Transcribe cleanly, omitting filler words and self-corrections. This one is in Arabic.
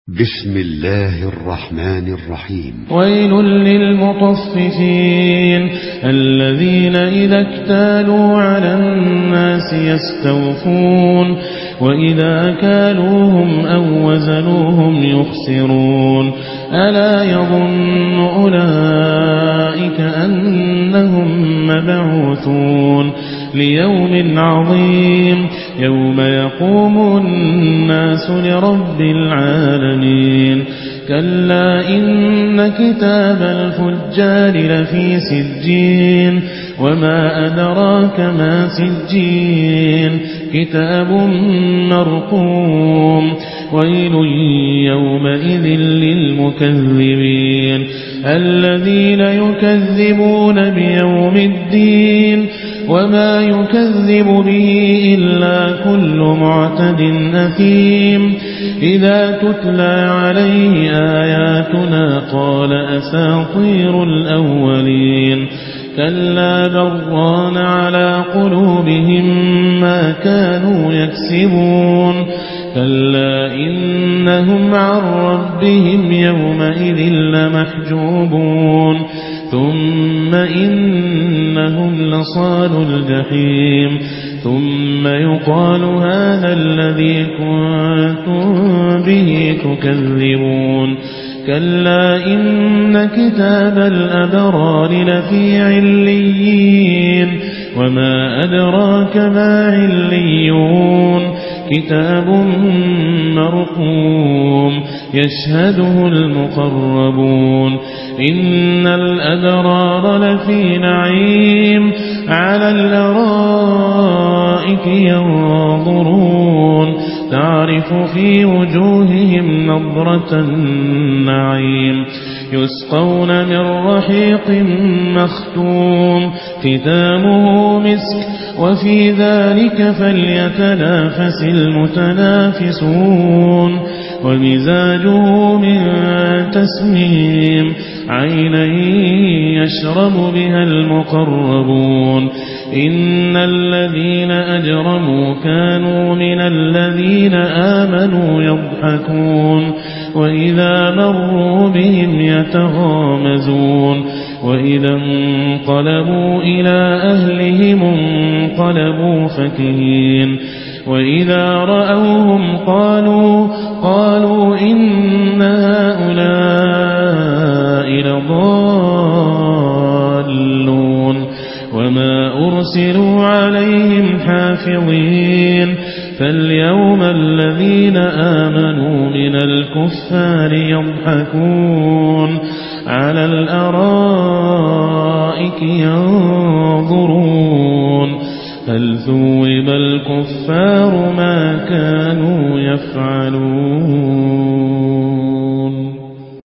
بسم الله الرحمن الرحيم. ويل للمطففين الذين إذا اكتالوا على الناس يستوفون وإذا كالوهم أو وزنوهم يخسرون ألا يظن أولئك أنهم مبعوثون ليوم عظيم يوم يقوم الناس لرب العالمين كلا إن كتاب الفجار لفي سجين وما أدراك ما سجين كتاب مرقوم ويل يومئذ للمكذبين الذين يكذبون بيوم الدين وما يكذب به إلا كل معتد أثيم إذا تتلى عليه آياتنا قال أساطير الأولين كلا بران على قلوبهم ما كانوا يكسبون كلا إنهم عن ربهم يومئذ لمحجوبون ثم إنهم لصال الجحيم ثم يقال هذا الذي كنتم به تكذبون كلا إن كتاب الأبرار لفي عليين وما أدراك ما عليون كتاب مرقوم يشهده المقربون إن الأبرار لفي نعيم على الأرائك ينظرون تعرف في وجوههم نضرة النعيم يسقون من رحيق مختوم ختامه مسك وفي ذلك فليتنافس المتنافسون ومزاجه من تسنيم عينا يشرب بها المقربون إن الذين أجرموا كانوا من الذين آمنوا يضحكون وإذا مروا بهم يتغامزون وإذا انقلبوا إلى أهلهم انقلبوا فكهين وإذا رأوهم قالوا إن هؤلاء لضالون وما أرسلوا عليهم حافظين فاليوم الذين آمنوا من الكفار يضحكون على الأرائك ينظرون هل ثوب الكفار ما كانوا يفعلون.